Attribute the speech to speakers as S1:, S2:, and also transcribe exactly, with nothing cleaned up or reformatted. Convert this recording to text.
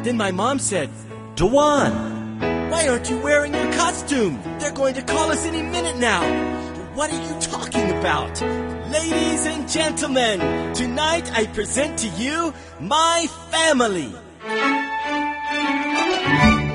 S1: Then my mom said,
S2: Dewan,
S1: why aren't you wearing your costume? They're going to call us any minute now. What are you talking about? Ladies and gentlemen, tonight I present to you my family.